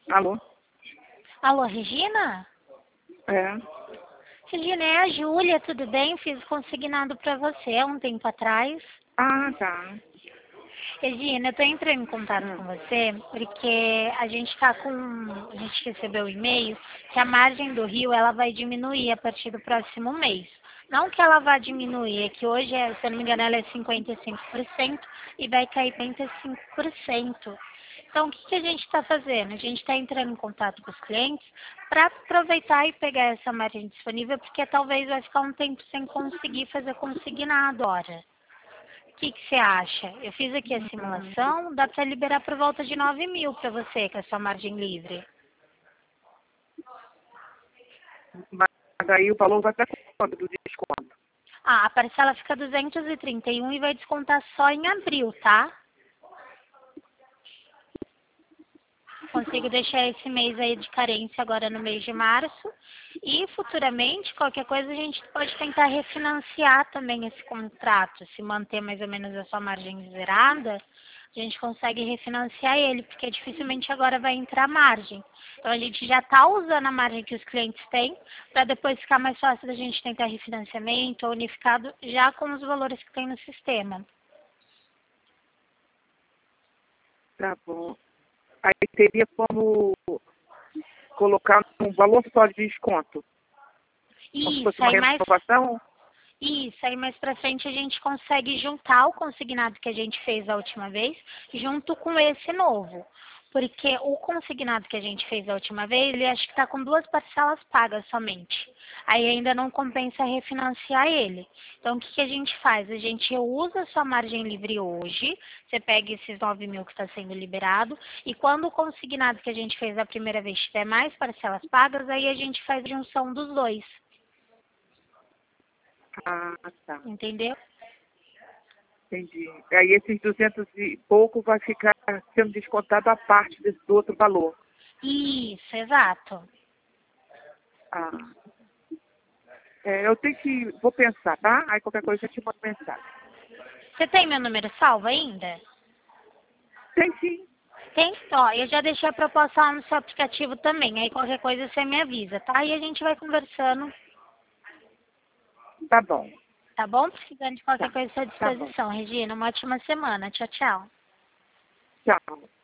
Alô? Alô, Regina? É. Regina, é a Júlia, tudo bem? Fiz consignado para você há um tempo atrás. Ah, tá. Regina, eu tô entrando em contato com você porque a gente a gente recebeu um e-mail que a margem do rio ela vai diminuir a partir do próximo mês. Não que ela vá diminuir, é que hoje, se eu não me engano, ela é 55% e vai cair para 35%. Então, o que que a gente está fazendo? A gente está entrando em contato com os clientes para aproveitar e pegar essa margem disponível, porque talvez vai ficar um tempo sem conseguir fazer consignado agora. O que que você acha? Eu fiz aqui a simulação, dá para liberar por volta de 9 mil para você, com a sua margem livre. Mas aí o valor vai para quanto do desconto? Ah, a parcela fica 231 e vai descontar só em abril, tá? Consigo deixar esse mês aí de carência agora no mês de março. E futuramente, qualquer coisa, a gente pode tentar refinanciar também esse contrato. Se manter mais ou menos a sua margem zerada, a gente consegue refinanciar ele, porque dificilmente agora vai entrar margem. Então a gente já está usando a margem que os clientes têm, para depois ficar mais fácil da gente tentar refinanciamento ou unificado já com os valores que tem no sistema. Tá bom. Aí teria como colocar um valor só de desconto? Como se fosse Isso, uma aí mais renovação? Isso, aí mais pra frente a gente consegue juntar o consignado que a gente fez a última vez, junto com esse novo. Porque o consignado que a gente fez a última vez, ele acho que está com 2 parcelas pagas somente. Aí ainda não compensa refinanciar ele. Então o que que a gente faz? A gente usa a sua margem livre hoje, você pega esses 9 mil que está sendo liberado, e quando o consignado que a gente fez a primeira vez tiver mais parcelas pagas, aí a gente faz a junção dos dois. Ah, tá. Entendeu? Entendi. Aí esses 200 e pouco vai ficar sendo descontado a parte do outro valor. Isso, exato. Ah. É, eu tenho que... Vou pensar, tá? Aí qualquer coisa eu te mando mensagem. Você tem meu número salvo ainda? Tem sim. Tem? Ó, eu já deixei a proposta lá no seu aplicativo também. Aí qualquer coisa você me avisa, tá? E a gente vai conversando, Tá bom. tá bom? Precisando de qualquer Tá. coisa à sua Tá bom. disposição, Regina. Uma ótima semana. Tchau, tchau. Tchau.